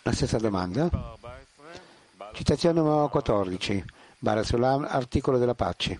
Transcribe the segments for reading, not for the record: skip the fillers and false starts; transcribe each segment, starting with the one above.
La stessa domanda. Citazione numero 14. Bara Sulam, articolo della pace.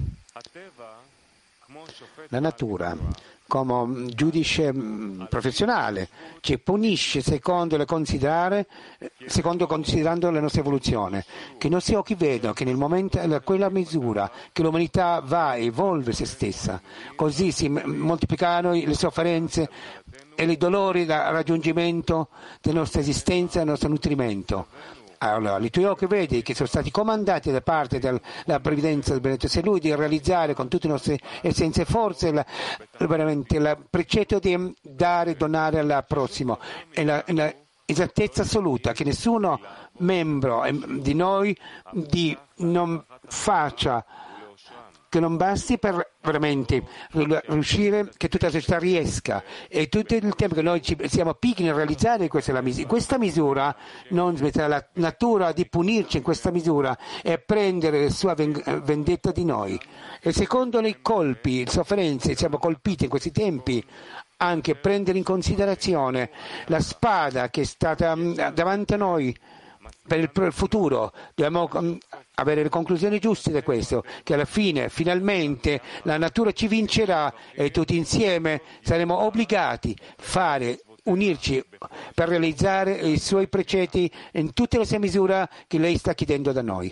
La natura, come giudice professionale, ci punisce secondo considerando la nostra evoluzione, che i nostri occhi vedono che nel momento, in quella misura che l'umanità va e evolve se stessa, così si moltiplicano le sofferenze e i dolori da raggiungimento della nostra esistenza e del nostro nutrimento. Allora, i tuoi occhi vedi che sono stati comandati da parte della previdenza del benedetto sia lui di realizzare con tutte le nostre essenze e forze veramente il precetto di dare e donare al prossimo e la esattezza assoluta che nessuno membro di noi non faccia, che non basti per veramente riuscire, che tutta la società riesca, e tutto il tempo che noi siamo pigri nel realizzare questa misura, non smetterà la natura di punirci in questa misura e prendere la sua vendetta di noi. E secondo i colpi, le sofferenze, siamo colpiti in questi tempi, anche prendere in considerazione la spada che è stata davanti a noi per il futuro. Dobbiamo avere le conclusioni giuste da questo, che alla fine finalmente la natura ci vincerà e tutti insieme saremo obbligati a unirci per realizzare i suoi precetti in tutte le sue misure che lei sta chiedendo da noi.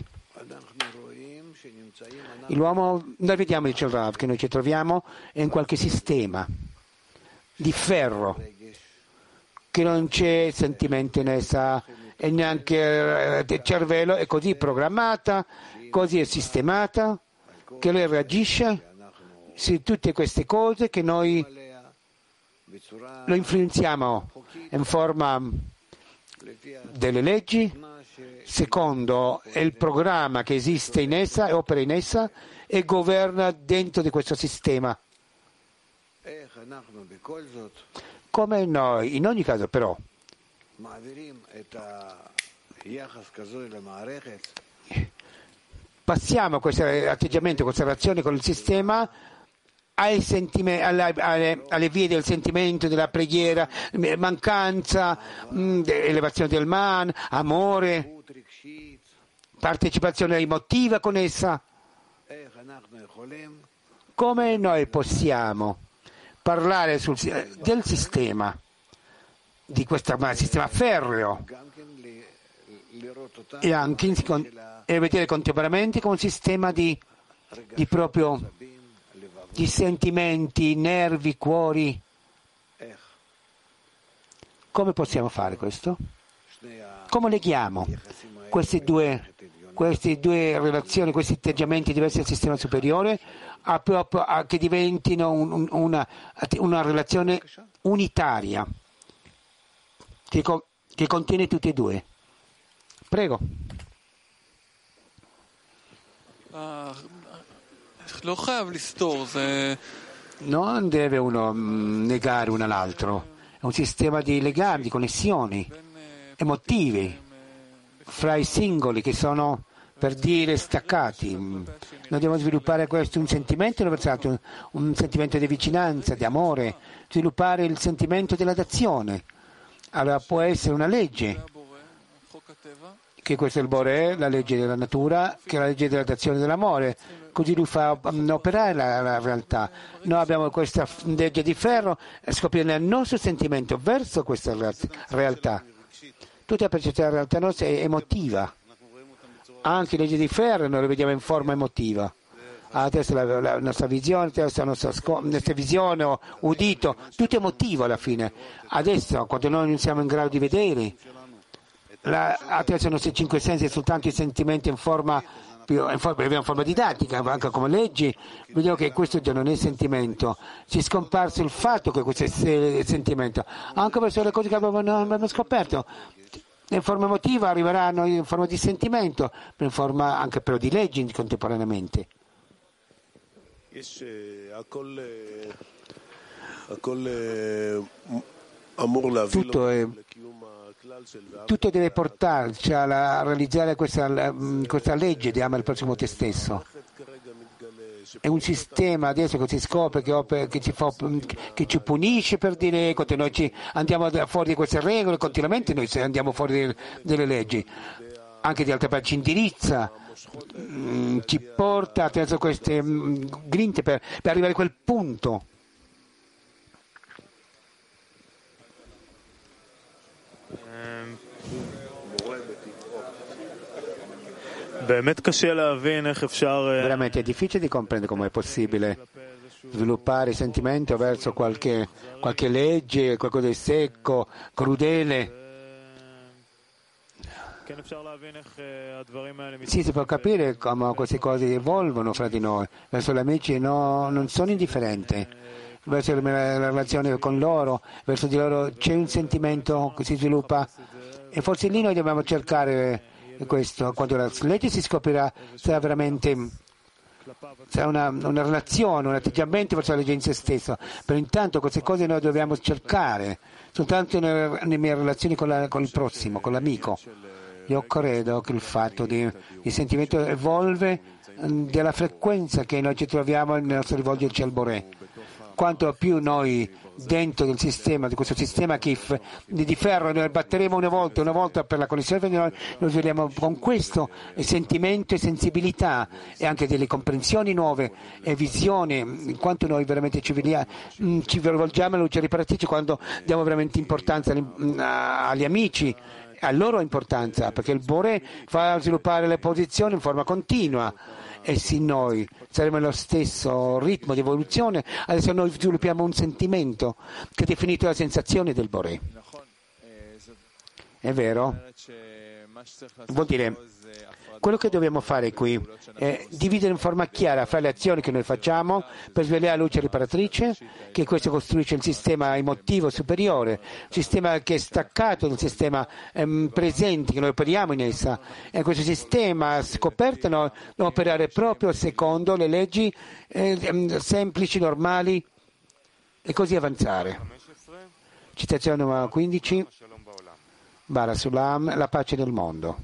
L'uomo, noi vediamo, dice il Rav, che noi ci troviamo in qualche sistema di ferro, che non c'è sentimento in essa e neanche il cervello è così programmata, così è sistemata, che lei reagisce su tutte queste cose che noi lo influenziamo in forma delle leggi, secondo il programma che esiste in essa e opera in essa e governa dentro di questo sistema. Come noi, in ogni caso però, passiamo questo atteggiamento, questa relazione con il sistema alle vie del sentimento, della preghiera, mancanza, elevazione del man, amore, partecipazione emotiva con essa. Come noi possiamo parlare del sistema, di questo sistema ferreo, e anche vedere contemporaneamente come un sistema di sentimenti, nervi, cuori. Come possiamo fare questo? Come leghiamo queste due relazioni, questi atteggiamenti diversi del sistema superiore che diventino una relazione unitaria che contiene tutti e due? Prego. Non deve uno negare uno all'altro, è un sistema di legami, di connessioni emotivi fra i singoli che sono, per dire, staccati. Noi dobbiamo sviluppare questo, un sentimento un sentimento di vicinanza, di amore, sviluppare il sentimento della dazione. Allora può essere una legge, che questo è il Boré, la legge della natura, che è la legge della dazione dell'amore, così lui fa operare la realtà. Noi abbiamo questa legge di ferro e scoprire nel nostro sentimento verso questa realtà. Tutta la percezione della realtà nostra è emotiva. Anche legge di ferro noi lo vediamo in forma emotiva. Adesso la nostra visione, la nostra visione o udito, tutto emotivo alla fine. Adesso, quando noi non siamo in grado di vedere, attraverso i nostri cinque sensi, soltanto i sentimenti in forma didattica, anche come leggi, vediamo che questo già non è sentimento. Si è scomparso il fatto che questo è sentimento. Anche verso le cose che abbiamo scoperto, in forma emotiva arriveranno in forma di sentimento, in forma anche però di leggi contemporaneamente. Tutto deve portarci a realizzare questa legge di amare il prossimo te stesso. È un sistema adesso che si scopre che ci punisce per dire ecco, noi andiamo fuori di queste regole, continuamente noi andiamo fuori delle leggi, anche di altre parti ci indirizza, ci porta attraverso queste grinte per arrivare a quel punto. Veramente è difficile di comprendere come è possibile sviluppare sentimento verso qualche legge, qualcosa di secco, crudele. Sì, si può capire come queste cose evolvono fra di noi. Verso gli amici non sono indifferente. Verso la relazione con loro, verso di loro c'è un sentimento che si sviluppa e forse lì noi dobbiamo cercare questo. Quando la legge si scoprirà sarà veramente una relazione, un atteggiamento verso la legge in se stessa. Però intanto queste cose noi dobbiamo cercare soltanto nelle mie relazioni con il prossimo, con l'amico. Io credo che il fatto di sentimento evolve della frequenza che noi ci troviamo nel nostro rivolgerci al Boré. Quanto più noi dentro del sistema, di questo sistema di ferro, noi batteremo una volta per la connessione, noi svegliamo con questo sentimento e sensibilità e anche delle comprensioni nuove e visioni, quanto noi veramente ci rivolgiamo alla luce riparatrice quando diamo veramente importanza agli amici, a loro importanza, perché il Boré fa sviluppare le posizioni in forma continua. E se noi saremo nello stesso ritmo di evoluzione, adesso noi sviluppiamo un sentimento che è definito la sensazione del Boré. È vero? Vuol dire, quello che dobbiamo fare qui è dividere in forma chiara fra le azioni che noi facciamo per svegliare la luce riparatrice, che questo costruisce il sistema emotivo superiore, un sistema che è staccato dal sistema presente, che noi operiamo in essa. E questo sistema scoperto noi dobbiamo operare proprio secondo le leggi semplici, normali e così avanzare. Citazione numero 15. Barasulam, la pace nel mondo.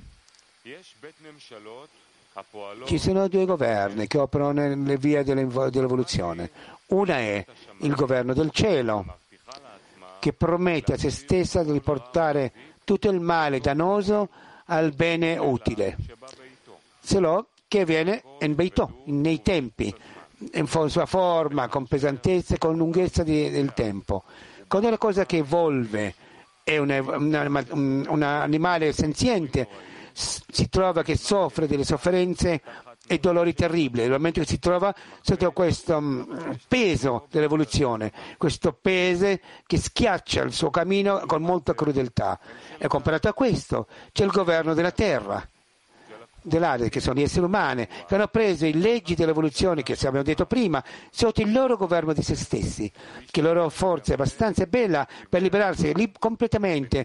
Ci sono due governi che operano nelle vie dell'evoluzione. Una è il governo del cielo, che promette a se stessa di riportare tutto il male dannoso al bene utile, solo che avviene in Beitò, nei tempi, in sua forma, con pesantezza e con lunghezza del tempo. Quando è la cosa che evolve è un animale senziente, si trova che soffre delle sofferenze e dolori terribili, nel momento che si trova sotto questo peso dell'evoluzione, questo peso che schiaccia il suo cammino con molta crudeltà. E comparato a questo c'è il governo della terra, dell'aria, che sono gli esseri umani, che hanno preso le leggi dell'evoluzione che abbiamo detto prima sotto il loro governo di se stessi, che la loro forza è abbastanza bella per liberarsi completamente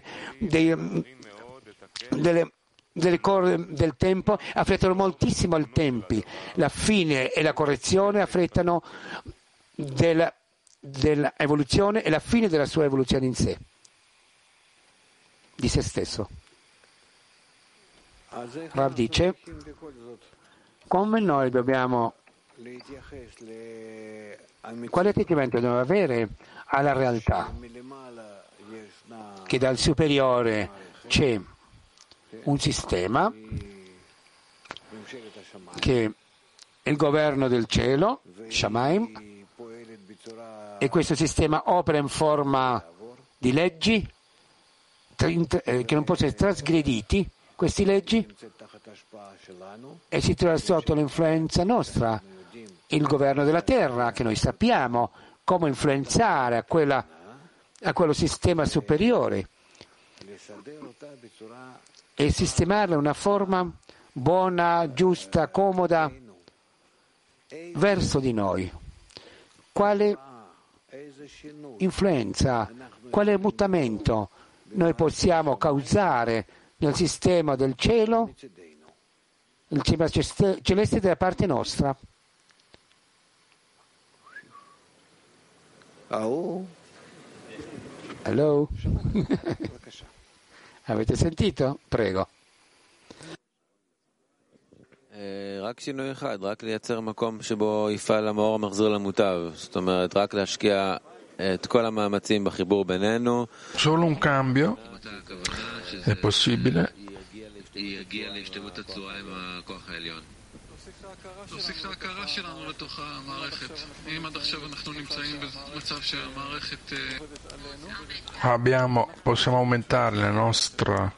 delle corde del tempo, affrettano moltissimo il tempo, la fine e la correzione affrettano dell'evoluzione e la fine della sua evoluzione in sé, di se stesso. Rav dice, come noi dobbiamo, quale atteggiamento dobbiamo avere alla realtà, che dal superiore c'è un sistema che è il governo del cielo, Shamaim, e questo sistema opera in forma di leggi che non possono essere trasgrediti, queste leggi, e si trova sotto l'influenza nostra, il governo della terra, che noi sappiamo come influenzare a quello sistema superiore e sistemarla in una forma buona, giusta, comoda verso di noi. Quale influenza, quale mutamento noi possiamo causare nel sistema del cielo, il sistema celeste della parte nostra? Hello? Avete sentito? Prego. רק שינוי אחד, רק לייצר מקום שבו יפעל המאור המחזיר למוטב. זאת אומרת, רק להשקיע את כל המאמצים בחיבור בינינו. Solo un cambio è possibile. להוסיף את ההכרה שלנו לתוך המערכת. אם עד עכשיו אנחנו נמצאים במצב שהמערכת Possiamo aumentare la nostra.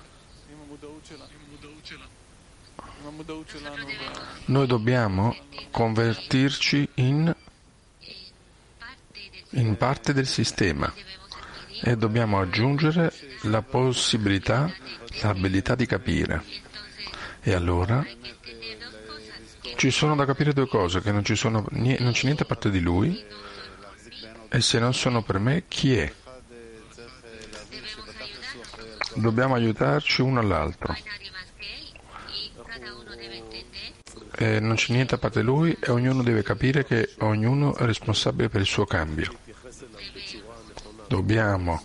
Noi dobbiamo convertirci in parte del sistema e dobbiamo aggiungere la possibilità, l'abilità di capire. E allora ci sono da capire due cose, che non c'è niente a parte di lui, e se non sono per me, chi è? Dobbiamo aiutarci uno all'altro. E non c'è niente a parte lui e ognuno deve capire che ognuno è responsabile per il suo cambio. Dobbiamo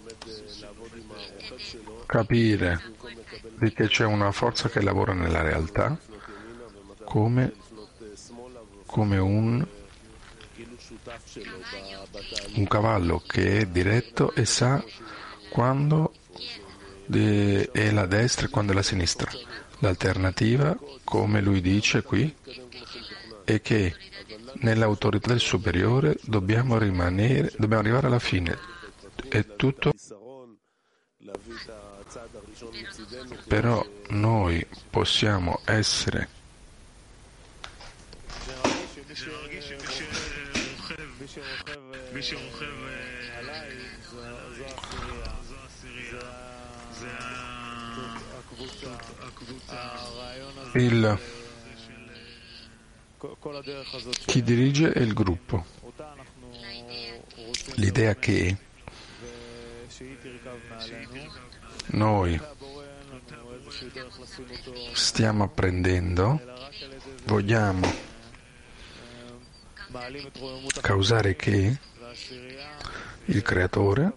capire di che c'è una forza che lavora nella realtà come un cavallo che è diretto e sa quando è la destra e quando è la sinistra. L'alternativa, come lui dice qui, è che nell'autorità del superiore dobbiamo arrivare alla fine. È tutto. Però noi possiamo essere chi dirige è il gruppo. L'idea che noi stiamo apprendendo, vogliamo causare che il creatore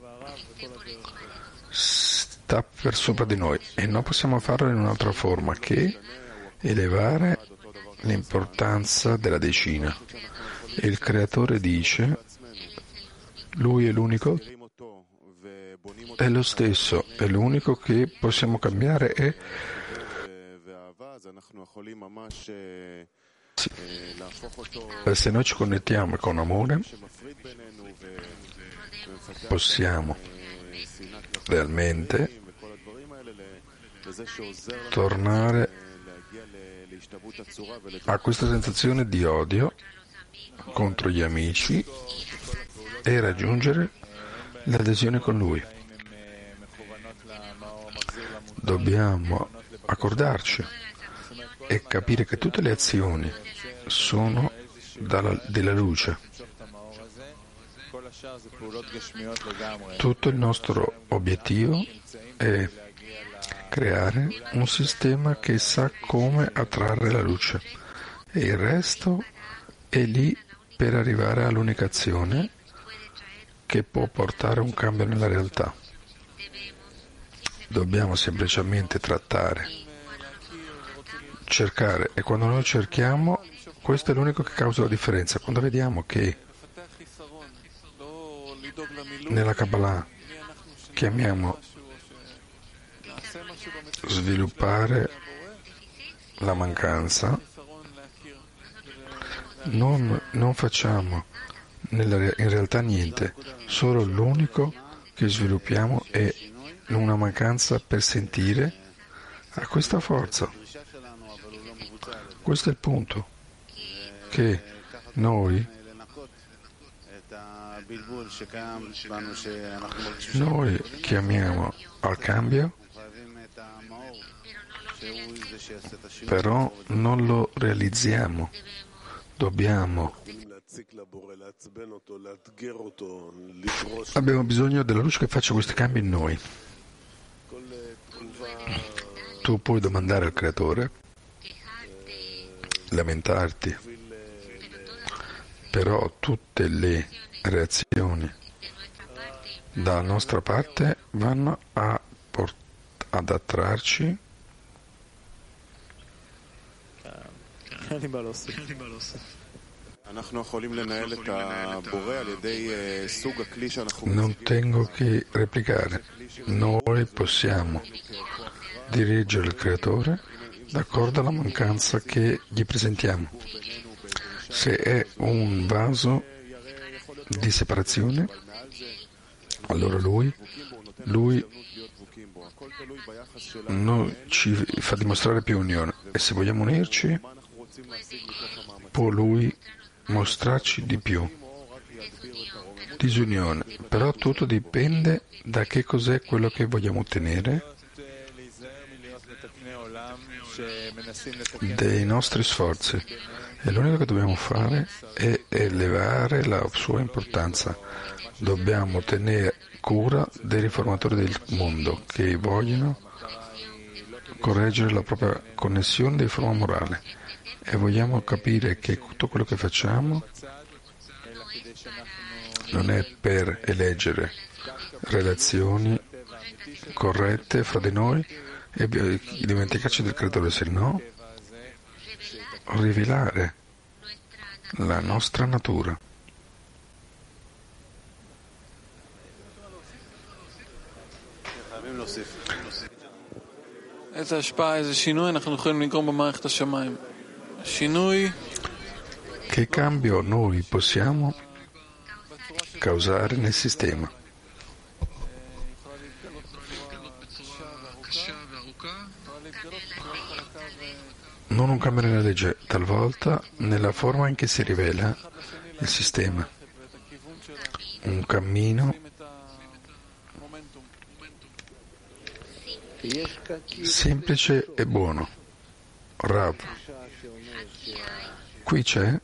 sta per sopra di noi, e non possiamo farlo in un'altra forma che elevare l'importanza della decina. E il creatore dice: lui è l'unico, è lo stesso, è l'unico che possiamo cambiare. E se noi ci connettiamo con amore, possiamo realmente tornare a questa sensazione di odio contro gli amici e raggiungere l'adesione con lui. Dobbiamo accordarci e capire che tutte le azioni sono della luce. Tutto il nostro obiettivo è creare un sistema che sa come attrarre la luce, e il resto è lì per arrivare all'unica azione che può portare un cambio nella realtà. Dobbiamo semplicemente cercare, e quando noi cerchiamo, questo è l'unico che causa la differenza. Quando vediamo che nella Kabbalah chiamiamo sviluppare la mancanza, non facciamo in realtà niente, solo l'unico che sviluppiamo è una mancanza per sentire a questa forza. Questo è il punto, che noi chiamiamo al cambio, però non lo realizziamo. Abbiamo bisogno della luce che faccia questi cambi in noi. Tu puoi domandare al creatore, lamentarti, però tutte le reazioni dalla nostra parte vanno ad attrarci Non tengo che replicare. Noi possiamo dirigere il creatore d'accordo alla mancanza che gli presentiamo. Se è un vaso di separazione, allora lui non ci fa dimostrare più unione, e se vogliamo unirci può lui mostrarci di più disunione, però tutto dipende da che cos'è quello che vogliamo ottenere, dei nostri sforzi, e l'unico che dobbiamo fare è elevare la sua importanza. Dobbiamo tenere cura dei riformatori del mondo che vogliono correggere la propria connessione di forma morale, e vogliamo capire che tutto quello che facciamo non è per eleggere relazioni corrette fra di noi e dimenticarci del creatore, se no rivelare la nostra natura. איזה השפעה, איזה שינוי אנחנו יכולים לגרום במערכת השמיים. שינוי Che cambio noi possiamo causare nel sistema? Non un cambio nella legge, talvolta nella forma in che si rivela il sistema. Un cammino semplice e buono. Rav, qui c'è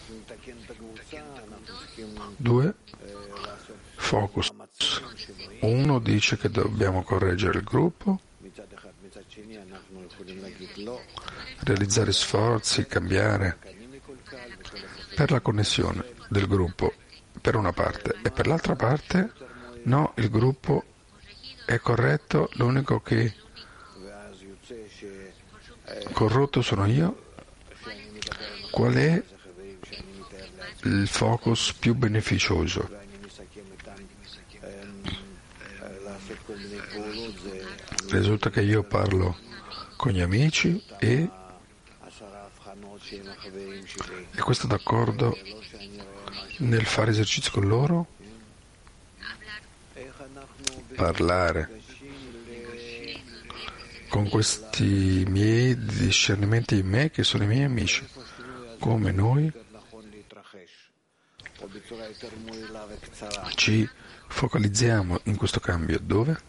due focus. Uno dice che dobbiamo correggere il gruppo, realizzare sforzi, cambiare per la connessione del gruppo per una parte, e per l'altra parte no, il gruppo è corretto, l'unico che corrotto sono io. Qual è il focus più beneficioso? Risulta che io parlo con gli amici e questo d'accordo nel fare esercizio con loro, parlare con questi miei discernimenti in me che sono i miei amici, come noi ci focalizziamo in questo cambio, dove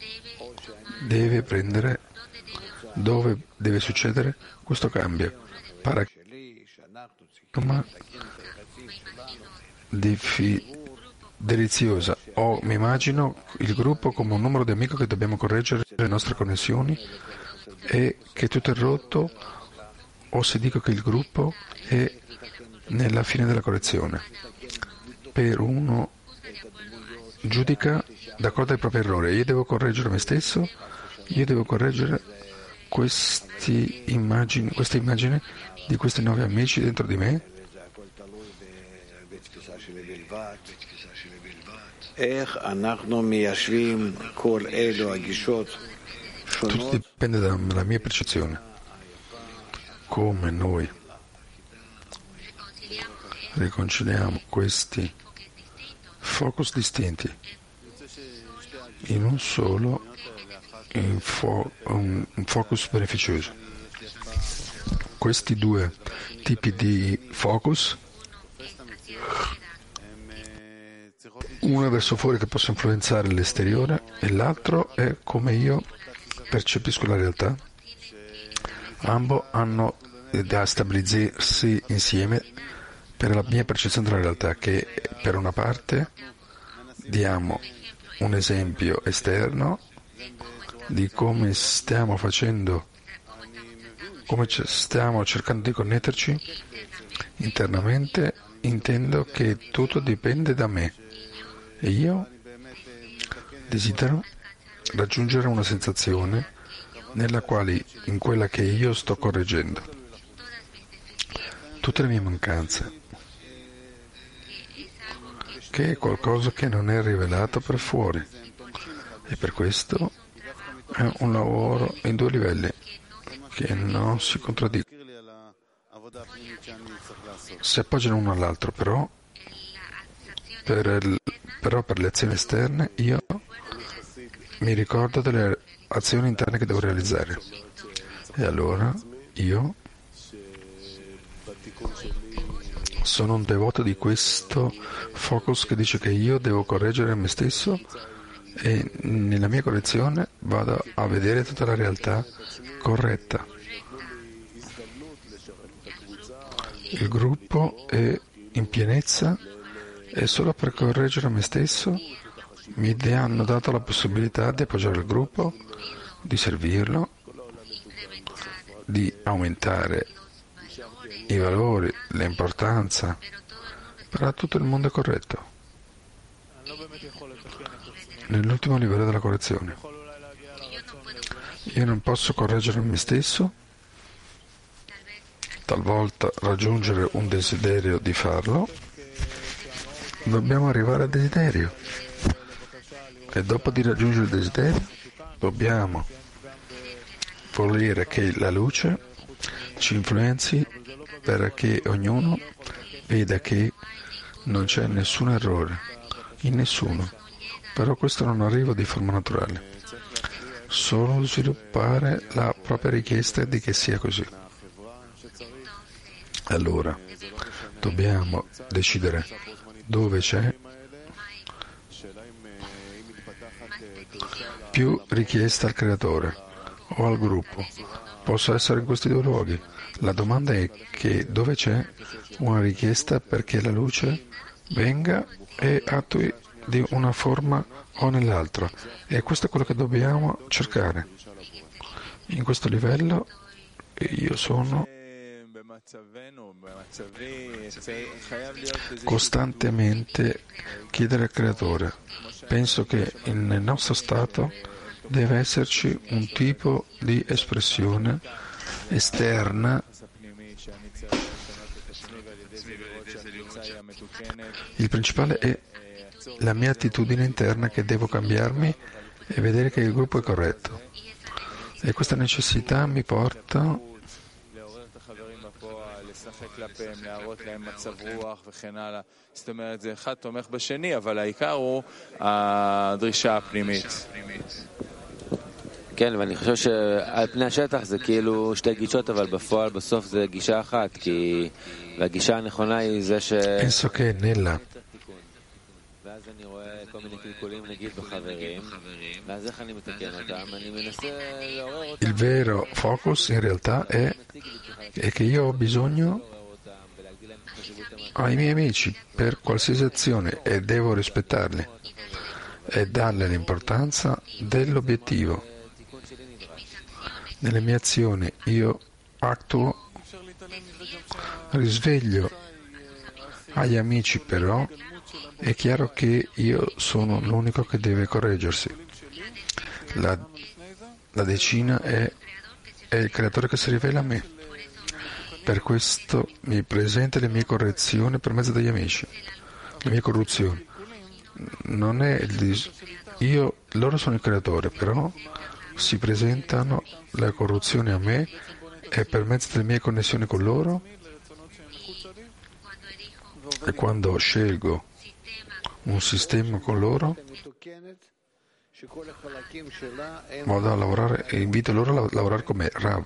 deve succedere questo cambio. Paradigma deliziosa. Mi immagino il gruppo come un numero di amici che dobbiamo correggere le nostre connessioni e che tutto è rotto, o se dico che il gruppo è nella fine della correzione. Per uno giudica d'accordo ai propri errori. Io devo correggere me stesso, io devo correggere questa immagine di questi 9 amici dentro di me. Tutto dipende dalla mia percezione. Come noi riconciliamo questi focus distinti in un solo un focus beneficioso. Questi due tipi di focus, uno è verso fuori che posso influenzare l'esteriore e l'altro è come io percepisco la realtà. Ambo hanno da stabilizzarsi insieme per la mia percezione della realtà, che per una parte diamo un esempio esterno di come stiamo facendo, come stiamo cercando di connetterci internamente. Intendo che tutto dipende da me e io desidero raggiungere una sensazione in quella che io sto correggendo. tutte le mie mancanze, che è qualcosa che non è rivelato per fuori, e per questo è un lavoro in due livelli che non si contraddicono, si appoggiano uno all'altro, però per le azioni esterne io mi ricordo delle azioni interne che devo realizzare, e allora io sono un devoto di questo focus che dice che io devo correggere me stesso, e nella mia correzione vado a vedere tutta la realtà corretta. Il gruppo è in pienezza, e solo per correggere me stesso mi hanno dato la possibilità di appoggiare il gruppo, di servirlo, di aumentare i valori, l'importanza, però tutto il mondo è corretto. Nell'ultimo livello della correzione io non posso correggere me stesso, talvolta raggiungere un desiderio di farlo, dobbiamo arrivare al desiderio, e dopo di raggiungere il desiderio dobbiamo volere che la luce ci influenzi perché ognuno veda che non c'è nessun errore in nessuno. Però questo non arriva di forma naturale, solo sviluppare la propria richiesta di che sia così. Allora dobbiamo decidere dove c'è più richiesta al creatore o al gruppo. Posso essere in questi due luoghi. La domanda è che dove c'è una richiesta perché la luce venga e attui di una forma o nell'altra, e questo è quello che dobbiamo cercare. In questo livello io sono costantemente chiedere al creatore. Penso che nel nostro stato deve esserci un tipo di espressione esterna. Il principale è la mia attitudine interna, che devo cambiarmi e vedere che il gruppo è corretto, e questa necessità mi porta כן, ואני חושב שעל פני השטח זה כאילו שתי גישות, אבל בפועל בסוף זה גישה אחת, והגישה הנכונה היא זה penso che nella ואז אני רואה כל מיני קלקולים נגיד בחברים, ואז איך אני מתקן אותם? אני מנסה לעורר אותם. il vero focus in realtà è che io ho bisogno ai miei amici per qualsiasi azione, e devo rispettarli e darle l'importanza dell'obiettivo. Nelle mie azioni io attuo, risveglio agli amici, però è chiaro che io sono l'unico che deve correggersi. La decina è il creatore che si rivela a me. Per questo mi presenta le mie correzioni per mezzo degli amici, le mie corruzioni. Non è loro sono il creatore, però si presentano le corruzioni a me, e per mezzo delle mie connessioni con loro, e quando scelgo un sistema con loro, vado a lavorare e invito loro a lavorare come Rav.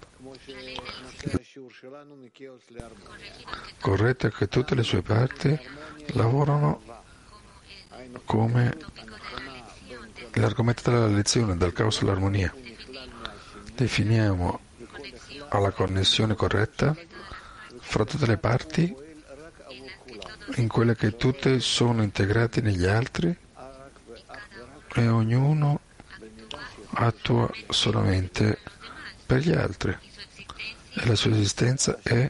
Corretto è che tutte le sue parti lavorano come l'argomento della lezione, dal caos all'armonia. Definiamo alla connessione corretta fra tutte le parti, in quelle che tutte sono integrate negli altri, e ognuno attua solamente per gli altri, e la sua esistenza è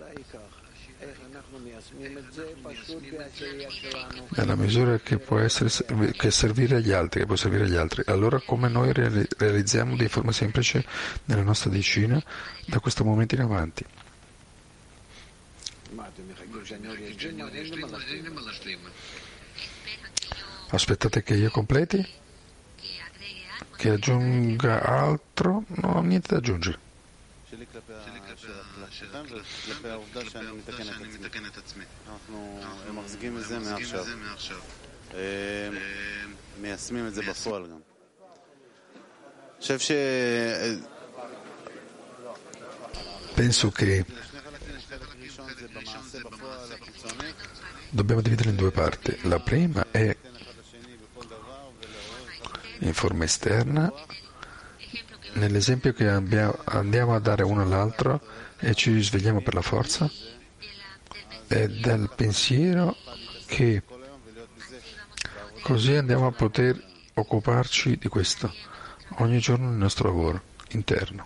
nella misura che può essere che servire agli altri, che può servire agli altri. Allora, come noi realizziamo di forma semplice nella nostra decina da questo momento in avanti? Aspettate che io completi? Che aggiunga altro? Non ho niente da aggiungere. Penso che dobbiamo dividere in due parti. La prima è in forma esterna, nell'esempio che andiamo a dare uno all'altro e ci svegliamo per la forza, è dal pensiero che così andiamo a poter occuparci di questo ogni giorno nel nostro lavoro interno.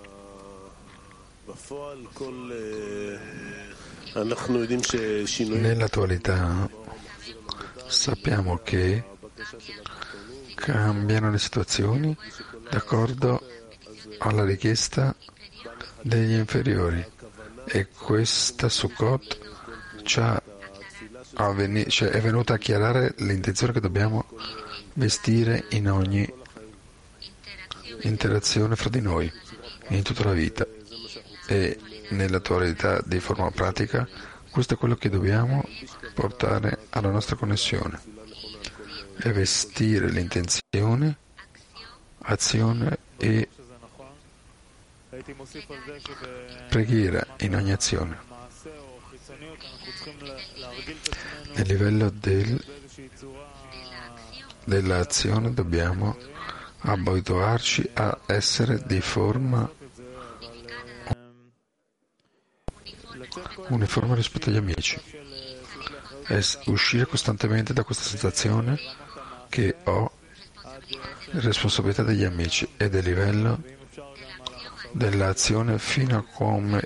Nell'attualità sappiamo che cambiano le situazioni d'accordo alla richiesta degli inferiori e questa Sukkot è venuta a chiarare l'intenzione che dobbiamo vestire in ogni interazione fra di noi, in tutta la vita, e nell'attualità di forma pratica questo è quello che dobbiamo portare alla nostra connessione e vestire l'intenzione, azione e preghiera in ogni azione. Nel livello dell'azione dobbiamo abituarci a essere di forma uniforme rispetto agli amici e uscire costantemente da questa sensazione che ho responsabilità degli amici e del livello dell'azione fino a come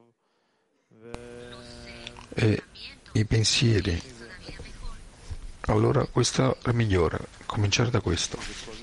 e i pensieri. Allora questo è migliore, cominciare da questo.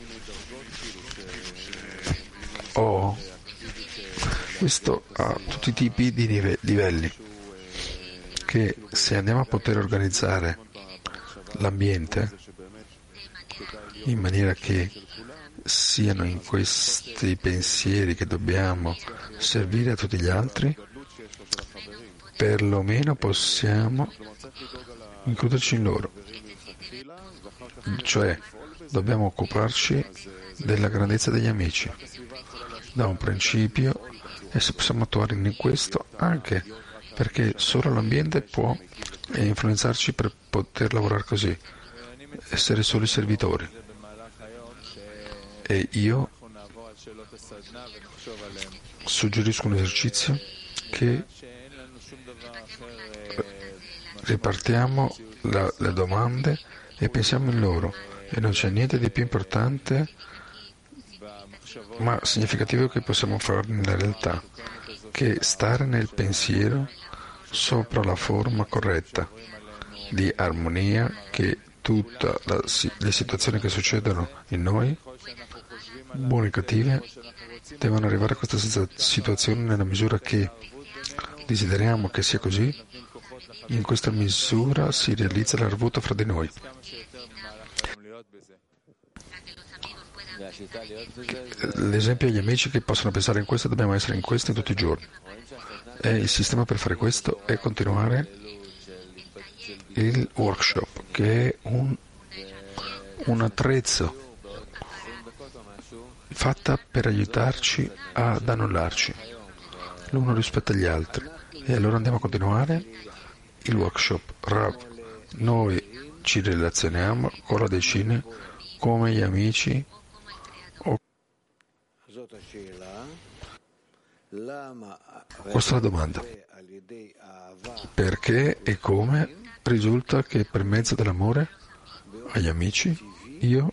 Questo ha tutti i tipi di livelli, che se andiamo a poter organizzare l'ambiente in maniera che siano in questi pensieri che dobbiamo servire a tutti gli altri, perlomeno possiamo includerci in loro. Cioè, dobbiamo occuparci della grandezza degli amici, da un principio, e se possiamo attuare in questo anche perché solo l'ambiente può influenzarci per poter lavorare così, essere solo i servitori. E io suggerisco un esercizio che ripartiamo le domande e pensiamo in loro, e non c'è niente di più importante ma significativo che possiamo fare nella realtà che stare nel pensiero sopra la forma corretta di armonia che tutte le situazioni che succedono in noi, buone e cattive, devono arrivare a questa situazione nella misura che desideriamo che sia così. In questa misura si realizza l'arvuto fra di noi. L'esempio agli amici che possono pensare in questo, dobbiamo essere in questo tutti i giorni. E il sistema per fare questo è continuare il workshop, che è un attrezzo fatta per aiutarci ad annullarci l'uno rispetto agli altri. E allora andiamo a continuare il workshop. Rav, noi ci relazioniamo con la decina come gli amici. Questa è la domanda. Perché e come risulta che per mezzo dell'amore agli amici io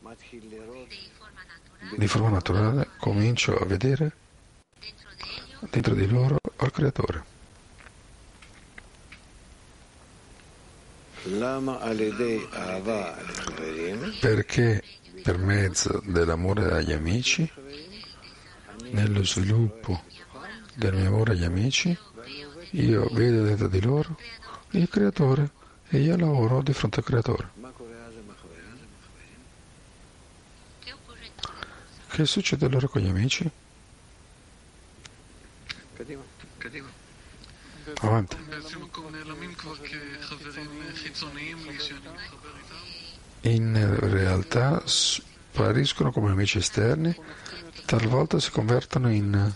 di forma naturale comincio a vedere dentro di loro al Creatore? Perché per mezzo dell'amore agli amici, nello sviluppo del mio amore agli amici, Io vedo dentro di loro il creatore e io lavoro di fronte al creatore. Che succede allora con gli amici? Avanti. באיזשהו מקום נעלמים כבר כחברים חיצוניים לי שאני מתחבר איתם. In realtà spariscono come amici esterni, talvolta si convertono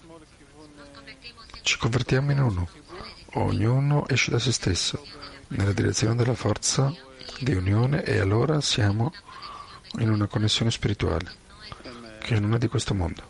ci convertiamo in uno. Ognuno esce da se stesso nella direzione della forza di unione e allora siamo in una connessione spirituale che non è di questo mondo.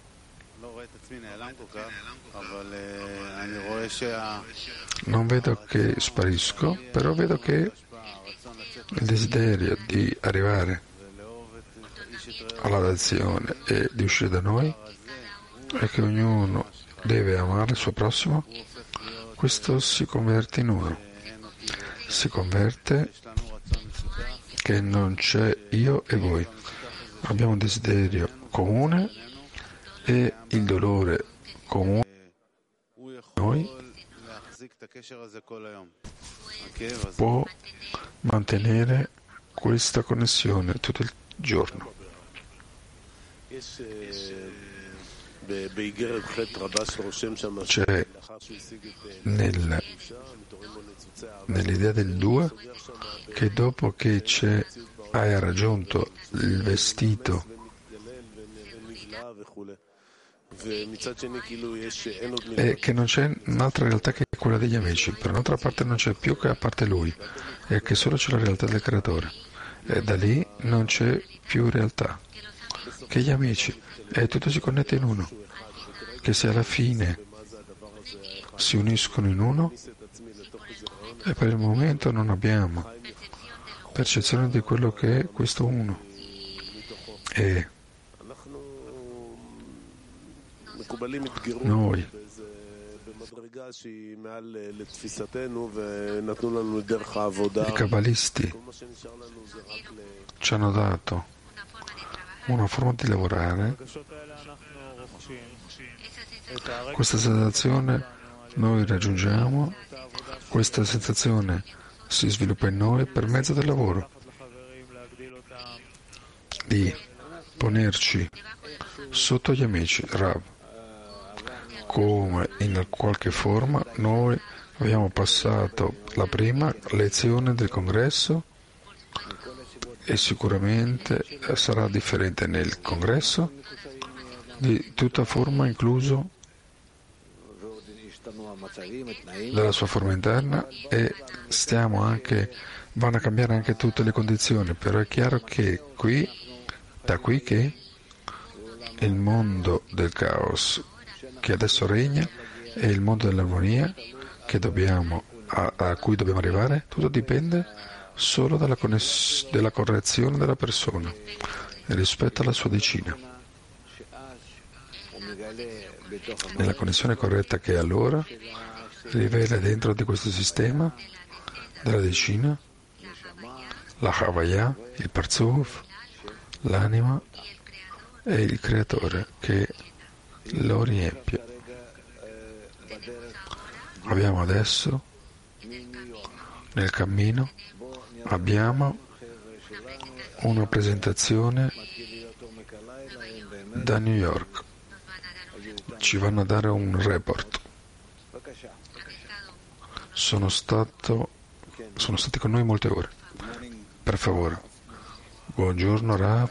Non vedo che sparisco, però vedo che il desiderio di arrivare alla lezione e di uscire da noi e che ognuno deve amare il suo prossimo, questo si converte in uno. Si converte che non c'è io e voi. Abbiamo un desiderio comune e il dolore comune noi può mantenere questa connessione tutto il giorno. C'è nell'idea del due che dopo che hai raggiunto il vestito e che non c'è un'altra realtà che quella degli amici, per un'altra parte non c'è più che a parte lui, e che solo c'è la realtà del creatore, e da lì non c'è più realtà che gli amici, e tutto si connette in uno, che se alla fine si uniscono in uno, e per il momento non abbiamo percezione di quello che è questo uno, e noi i cabalisti ci hanno dato una forma di lavorare. Questa sensazione noi raggiungiamo, questa sensazione si sviluppa in noi per mezzo del lavoro, di ponerci sotto gli amici, Rav, come in qualche forma noi abbiamo passato la prima lezione del congresso e sicuramente sarà differente nel congresso, di tutta forma, incluso della sua forma interna, e vanno a cambiare anche tutte le condizioni, però è chiaro che da qui che il mondo del caos che adesso regna e il mondo dell'armonia a cui dobbiamo arrivare, tutto dipende solo della correzione della persona rispetto alla sua decina. Nella connessione corretta che allora rivela dentro di questo sistema della decina la Havaya, il Parzuf, l'anima e il creatore che lo riempie. Abbiamo adesso nel cammino abbiamo una presentazione da New York, ci vanno a dare un report. Sono stati con noi molte ore. Per favore. Buongiorno Rav.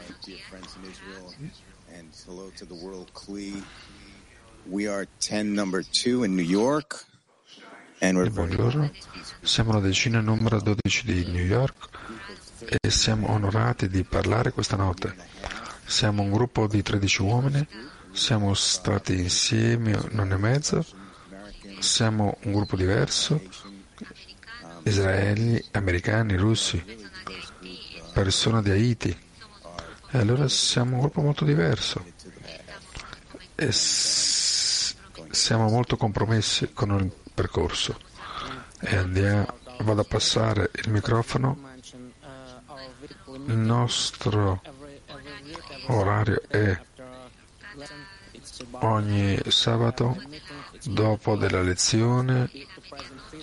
Buongiorno, siamo la decina numero 12 di New York e siamo onorati di parlare questa notte. Siamo un gruppo di 13 uomini, siamo stati insieme un anno e mezzo, siamo un gruppo diverso, israeli, americani, russi, persone di Haiti, e allora siamo un gruppo molto diverso e siamo molto compromessi con il percorso, e vado a passare il microfono. Il nostro orario è ogni sabato dopo della lezione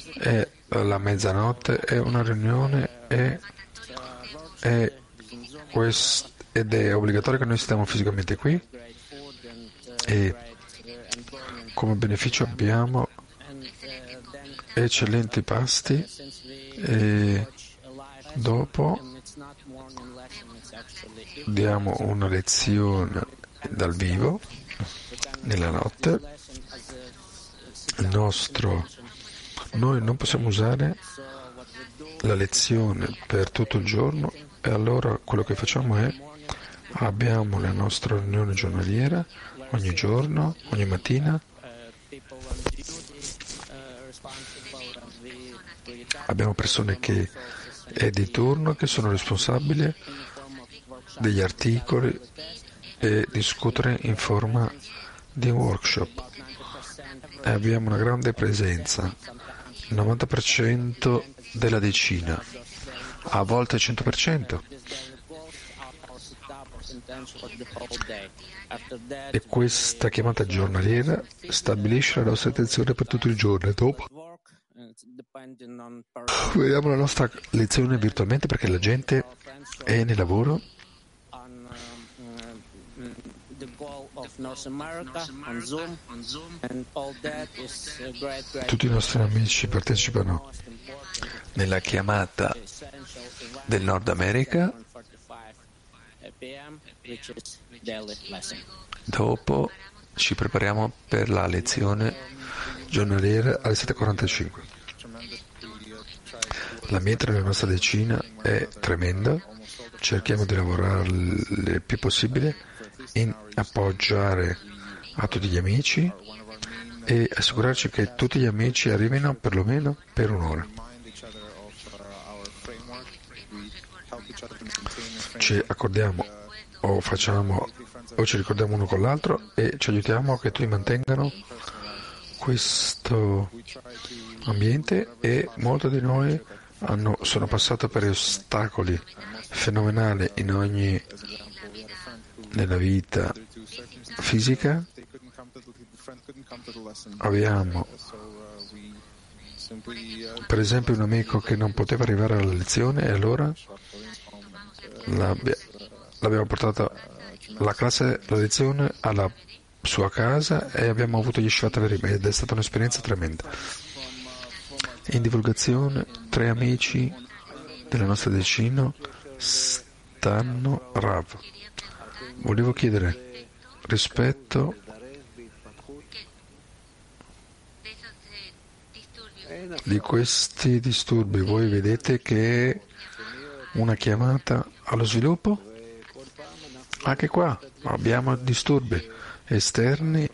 e la mezzanotte è una riunione ed è obbligatorio che noi stiamo fisicamente qui e come beneficio abbiamo eccellenti pasti e dopo diamo una lezione dal vivo nella notte. Noi non possiamo usare la lezione per tutto il giorno e allora quello che facciamo è abbiamo la nostra riunione giornaliera ogni giorno, ogni mattina. Abbiamo persone che è di turno che sono responsabili degli articoli e discutere in forma di workshop. E abbiamo una grande presenza, 90% della decina, a volte 100%. E questa chiamata giornaliera stabilisce la nostra attenzione per tutto il giorno. Dopo vediamo la nostra lezione virtualmente perché la gente è nel lavoro. Tutti i nostri amici partecipano nella chiamata del Nord America. Dopo ci prepariamo per la lezione giornaliera alle 7:45. L'ambiente della nostra decina è tremendo. Cerchiamo di lavorare il più possibile in appoggiare a tutti gli amici e assicurarci che tutti gli amici arrivino perlomeno per un'ora. Ci accordiamo o ci ricordiamo uno con l'altro e ci aiutiamo a che tutti mantengano questo ambiente e molti di noi sono passati per ostacoli fenomenali nella vita fisica. Abbiamo per esempio un amico che non poteva arrivare alla lezione e allora l'abbiamo portato la lezione alla sua casa e abbiamo avuto gli Shivat Averim ed è stata un'esperienza tremenda. In divulgazione 3 amici della nostra decina stanno Rav. Volevo chiedere rispetto di questi disturbi, voi vedete che è una chiamata allo sviluppo? Anche qua abbiamo disturbi esterni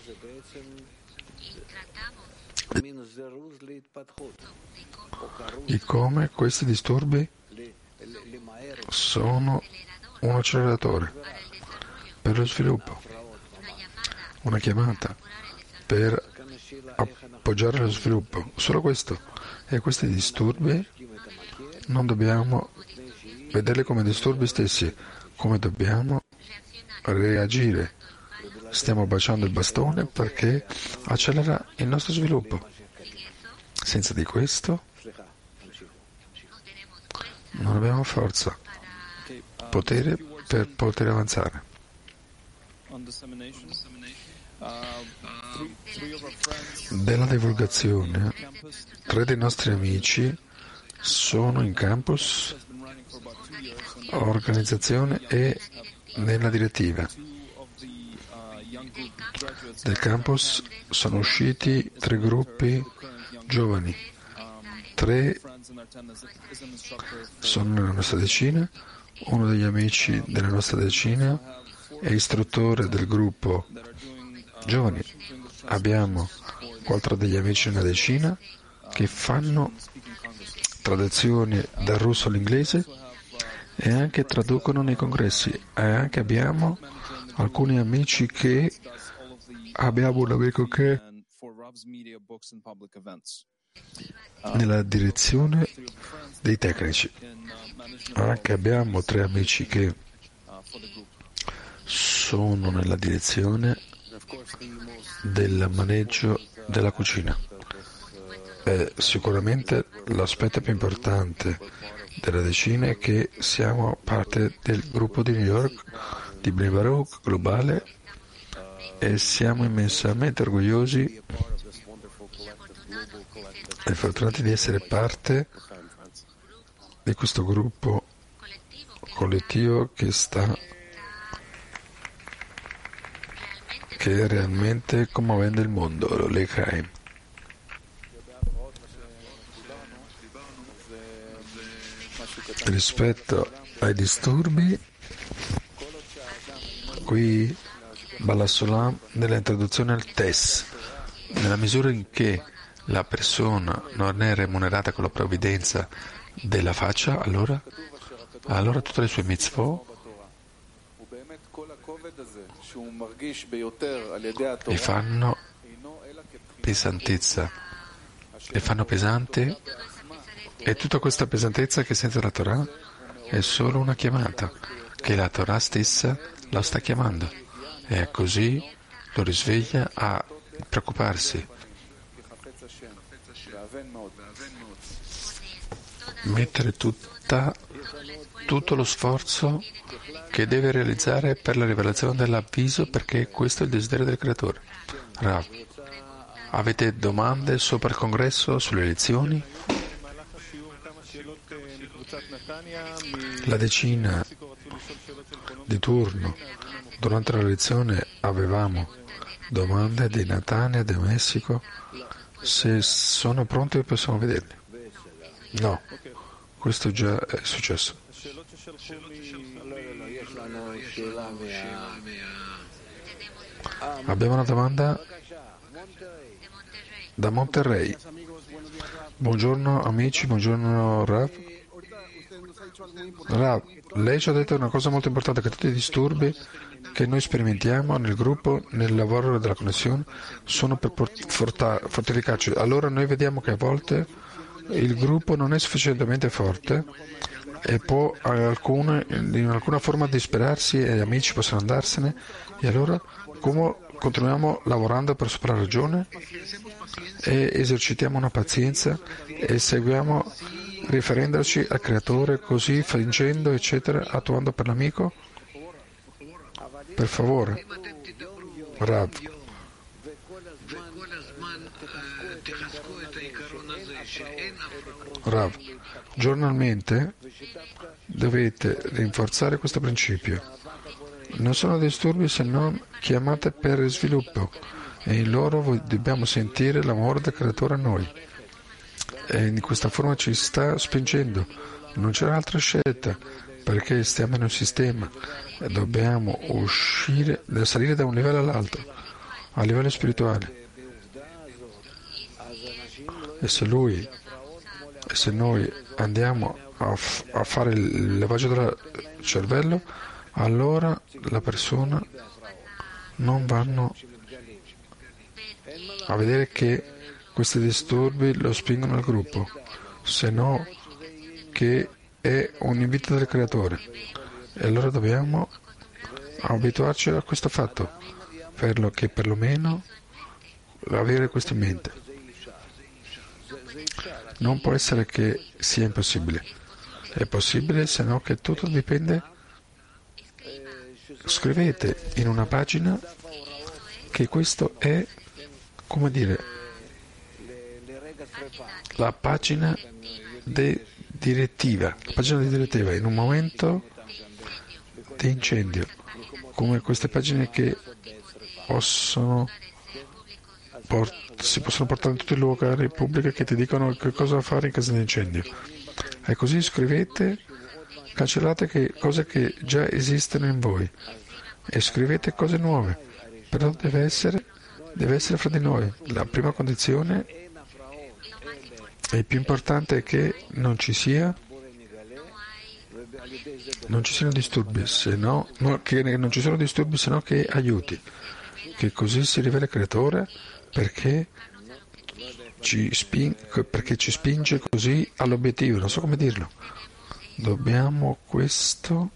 di come questi disturbi sono un acceleratore per lo sviluppo, una chiamata per appoggiare lo sviluppo. Solo questo. E questi disturbi non dobbiamo vederli come disturbi stessi, come dobbiamo reagire. Stiamo baciando il bastone perché accelera il nostro sviluppo. Senza di questo non abbiamo forza, potere per poter avanzare. Della divulgazione, 3 dei nostri amici sono in campus, organizzazione e nella direttiva. Del campus sono usciti 3 gruppi giovani, 3 sono nella nostra decina, uno degli amici della nostra decina è istruttore del gruppo giovani. Abbiamo 4 degli amici nella decina che fanno traduzioni dal russo all'inglese e anche traducono nei congressi. E anche abbiamo alcuni amici abbiamo un amico che nella direzione dei tecnici. Anche abbiamo 3 amici che sono nella direzione del maneggio della cucina. sicuramente l'aspetto più importante della decina è che siamo parte del gruppo di New York di Bnei Baruch globale e siamo immensamente orgogliosi e fortunati di essere parte di questo gruppo collettivo che realmente commuovendo il mondo, lo L'Echaim. Rispetto ai disturbi, qui Balasulam nell'introduzione al test, nella misura in che la persona non è remunerata con la provvidenza della faccia, allora tutte le sue mitzvot e fanno pesantezza e fanno pesante, e tutta questa pesantezza che sente la Torah è solo una chiamata che la Torah stessa la sta chiamando, e così lo risveglia a preoccuparsi, mettere tutto lo sforzo che deve realizzare per la rivelazione dell'avviso, perché questo è il desiderio del Creatore. Rav, avete domande sopra il congresso, sulle elezioni? La decina di turno, durante la lezione avevamo domande di Natania, di Messico. Se sono pronti possiamo vederli. No, questo già è successo. Abbiamo una domanda da Monterrey. Buongiorno amici, buongiorno Rav. Rav, lei ci ha detto una cosa molto importante, che tutti i disturbi che noi sperimentiamo nel gruppo, nel lavoro della connessione, sono per fortificarci. Allora noi vediamo che a volte il gruppo non è sufficientemente forte e può in alcuna forma disperarsi e gli amici possono andarsene, e allora come continuiamo lavorando per sopra ragione e esercitiamo una pazienza e seguiamo riferendoci al Creatore, così fingendo eccetera, attuando per l'amico? Per favore, Rav. Rav, giornalmente dovete rinforzare questo principio. Non sono disturbi se non chiamate per sviluppo, e in loro dobbiamo sentire l'amore del Creatore a noi. E in questa forma ci sta spingendo. Non c'è altra scelta, perché stiamo in un sistema e dobbiamo salire da un livello all'altro, a livello spirituale. E se noi andiamo a fare il lavaggio del cervello, allora la persona non vanno a vedere che questi disturbi lo spingono al gruppo, se no che è un invito del Creatore. E allora dobbiamo abituarci a questo fatto, che perlomeno avere questo in mente. Non può essere che sia impossibile. È possibile, se no che tutto dipende. Scrivete in una pagina che questo è, come dire, la pagina direttiva, in un momento di incendio, come queste pagine che si possono portare in tutti i luoghi pubblici che ti dicono che cosa fare in caso di incendio. E così scrivete, cancellate cose che già esistono in voi e scrivete cose nuove, però deve essere fra di noi. La prima condizione e il più importante è che non ci siano disturbi, se no che aiuti, che così si rivela il Creatore, perché ci spinge così all'obiettivo, non so come dirlo. Dobbiamo questo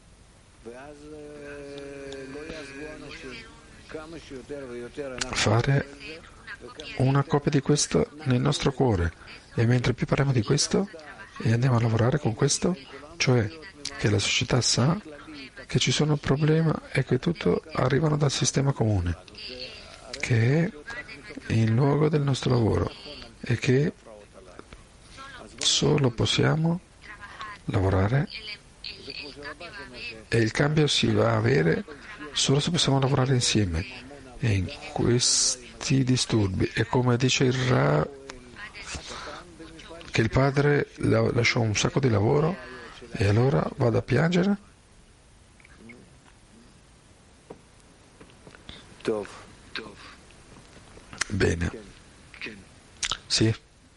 fare una copia di questo nel nostro cuore, e mentre più parliamo di questo e andiamo a lavorare con questo, cioè che la società sa che ci sono problemi e che tutto arrivano dal sistema comune, che è il luogo del nostro lavoro, e che solo possiamo lavorare e il cambio si va a avere solo se possiamo lavorare insieme. E in questi disturbi, e come dice il Ra, che il padre lasciò un sacco di lavoro e allora vado a piangere? Bene. Sì.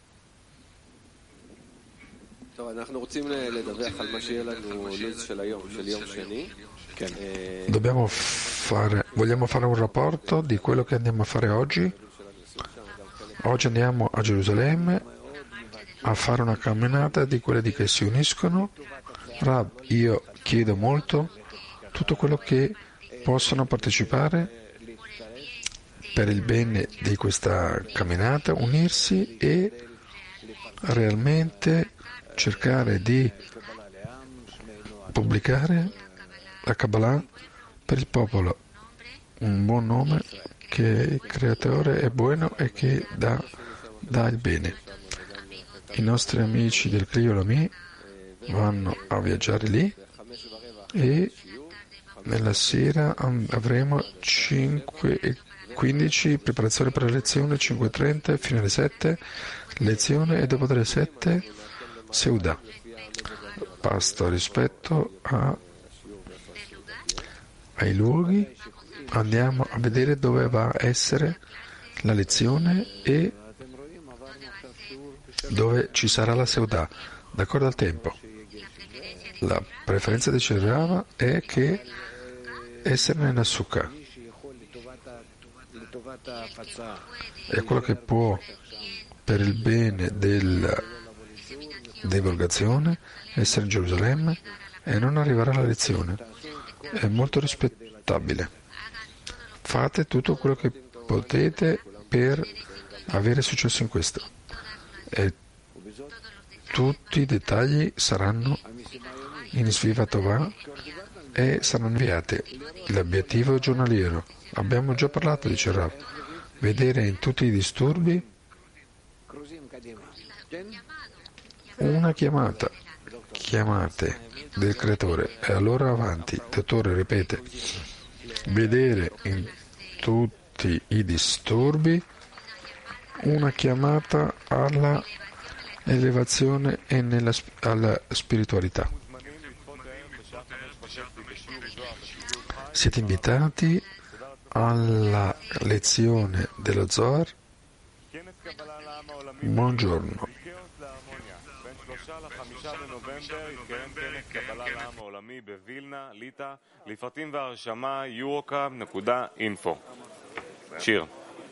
Vogliamo fare un rapporto di quello che andiamo a fare oggi. Oggi andiamo a Gerusalemme a fare una camminata di quelle che si uniscono. Rab, io chiedo molto tutto quello che possono partecipare per il bene di questa camminata, unirsi e realmente cercare di pubblicare la Kabbalah per il popolo, un buon nome, che il creatore è buono e che dà il bene. I nostri amici del Clio Lami vanno a viaggiare lì e nella sera avremo 5:15 preparazione per la lezione, 5:30 fino alle 7 lezione, e dopo delle 7 Seuda. Basta rispetto ai luoghi, andiamo a vedere dove va a essere la lezione e dove ci sarà la Seuda, d'accordo al tempo. La preferenza di Cerrava è che essere nella Sukkah è quello che può, per il bene della divulgazione, essere in Gerusalemme e non arrivare alla lezione. È molto rispettabile. Fate tutto quello che potete per avere successo in questo, e tutti i dettagli saranno in Sviva Tovà e saranno inviati. L'obiettivo giornaliero, abbiamo già parlato, dice Rav, vedere in tutti i disturbi una chiamate del creatore, e allora avanti. Dottore ripete, vedere in tutti i disturbi una chiamata alla elevazione e alla spiritualità. Siete invitati alla lezione dello Zohar. Buongiorno. שיר.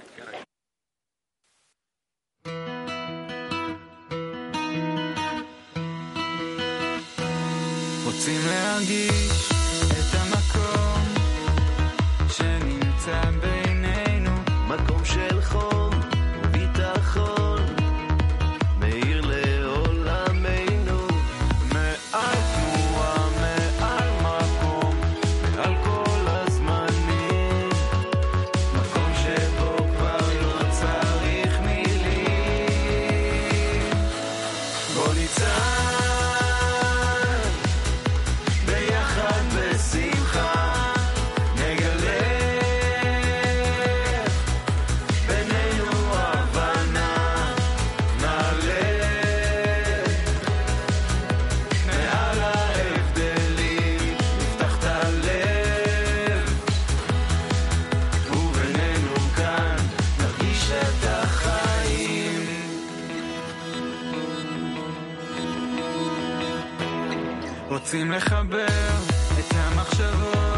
רוצים להרגיש את המקום שנמצא בינינו, מקום של חום וביטחון מאיר לעולמנו, מעל תנועה, מעל מקום, מעל כל הזמנים, מקום שבו כבר לא צריך מילים. בוא נצעד ביחד בשמחה, נגלה בינינו הבנה, נעלה מעל ההבדלים, נפתח את הלב, ובינינו כאן נרגיש את החיים. רוצים לחבר את המחשבות